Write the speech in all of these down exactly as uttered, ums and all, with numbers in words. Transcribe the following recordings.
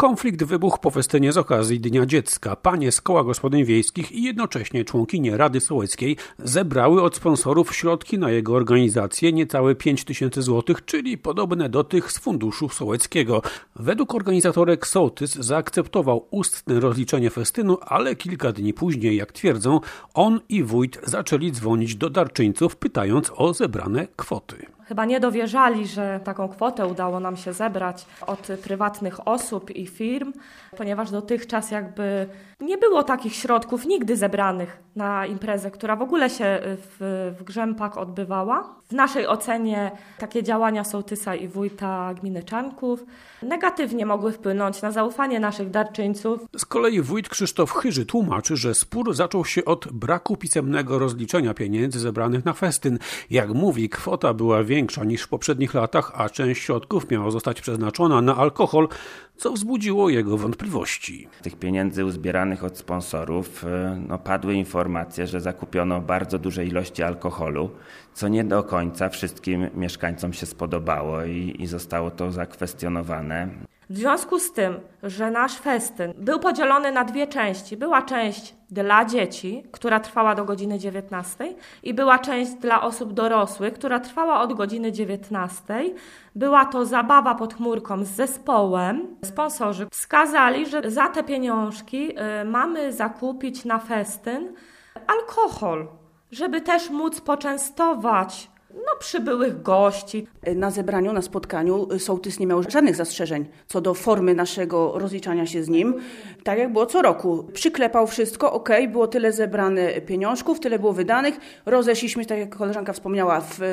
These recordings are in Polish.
Konflikt wybuchł po festynie z okazji Dnia Dziecka. Panie z Koła Gospodyń Wiejskich i jednocześnie członkinie Rady Sołeckiej zebrały od sponsorów środki na jego organizację, niecałe pięć tysięcy złotych, czyli podobne do tych z funduszu sołeckiego. Według organizatorek sołtys zaakceptował ustne rozliczenie festynu, ale kilka dni później, jak twierdzą, on i wójt zaczęli dzwonić do darczyńców, pytając o zebrane kwoty. Chyba nie dowierzali, że taką kwotę udało nam się zebrać od prywatnych osób i firm, ponieważ dotychczas jakby nie było takich środków nigdy zebranych na imprezę, która w ogóle się w, w Grzępach odbywała. W naszej ocenie takie działania sołtysa i wójta gminy Czarnków negatywnie mogły wpłynąć na zaufanie naszych darczyńców. Z kolei wójt Krzysztof Chyży tłumaczy, że spór zaczął się od braku pisemnego rozliczenia pieniędzy zebranych na festyn. Jak mówi, kwota była większa niż w poprzednich latach, a część środków miała zostać przeznaczona na alkohol, co wzbudziło jego wątpliwości. Tych pieniędzy uzbieranych od sponsorów no, padły informacje, że zakupiono bardzo duże ilości alkoholu, co nie do końca wszystkim mieszkańcom się spodobało i, i zostało to zakwestionowane. W związku z tym, że nasz festyn był podzielony na dwie części, była część dla dzieci, która trwała do godziny dziewiętnastej i była część dla osób dorosłych, która trwała od godziny dziewiętnastej. Była to zabawa pod chmurką z zespołem. Sponsorzy wskazali, że za te pieniążki y, mamy zakupić na festyn alkohol, żeby też móc poczęstować no, przybyłych gości. Na zebraniu, na spotkaniu sołtys nie miał żadnych zastrzeżeń co do formy naszego rozliczania się z nim. Tak jak było co roku. Przyklepał wszystko, ok, było tyle zebrane pieniążków, tyle było wydanych. Rozeszliśmy, tak jak koleżanka wspomniała, w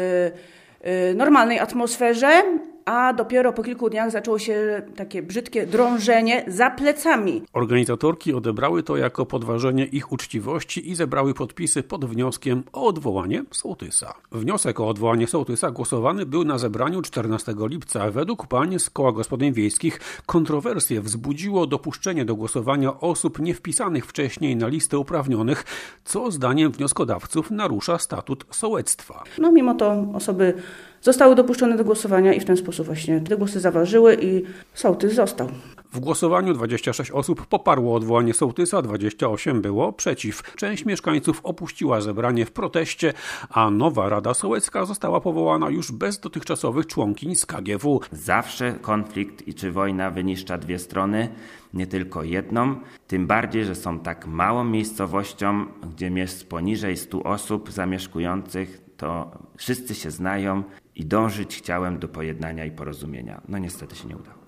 normalnej atmosferze, a dopiero po kilku dniach zaczęło się takie brzydkie drążenie za plecami. Organizatorki odebrały to jako podważenie ich uczciwości i zebrały podpisy pod wnioskiem o odwołanie sołtysa. Wniosek o odwołanie sołtysa głosowany był na zebraniu czternastego lipca. Według pań z Koła Gospodyń Wiejskich kontrowersje wzbudziło dopuszczenie do głosowania osób niewpisanych wcześniej na listę uprawnionych, co zdaniem wnioskodawców narusza statut sołectwa. No mimo to osoby zostały dopuszczone do głosowania i w ten sposób właśnie te głosy zaważyły i sołtys został. W głosowaniu dwadzieścia sześć osób poparło odwołanie sołtysa, dwadzieścia osiem było przeciw. Część mieszkańców opuściła zebranie w proteście, a nowa Rada Sołecka została powołana już bez dotychczasowych członkiń z K G W. Zawsze konflikt i czy wojna wyniszcza dwie strony, nie tylko jedną. Tym bardziej, że są tak małą miejscowością, gdzie jest poniżej stu osób zamieszkujących, to wszyscy się znają i dążyć chciałem do pojednania i porozumienia. No niestety się nie udało.